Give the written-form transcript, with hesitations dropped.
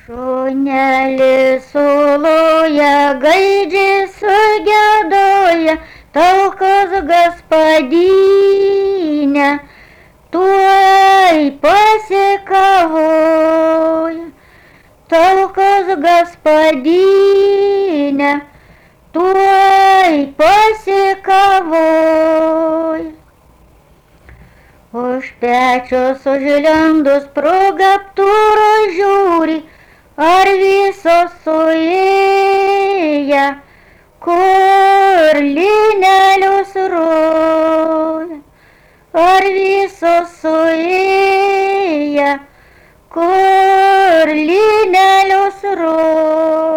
Šunelį suloja, gaidžiai sugėdoja, taukas gaspadinė, tuoj pasikavoja. Taukas gaspadinė, tuoj pasikavoja. Už pečios užlendus pro gaptūrą žiūri, ar visos suėję, kur lynelius roja. Ar visos suėję, kur lynelius roja.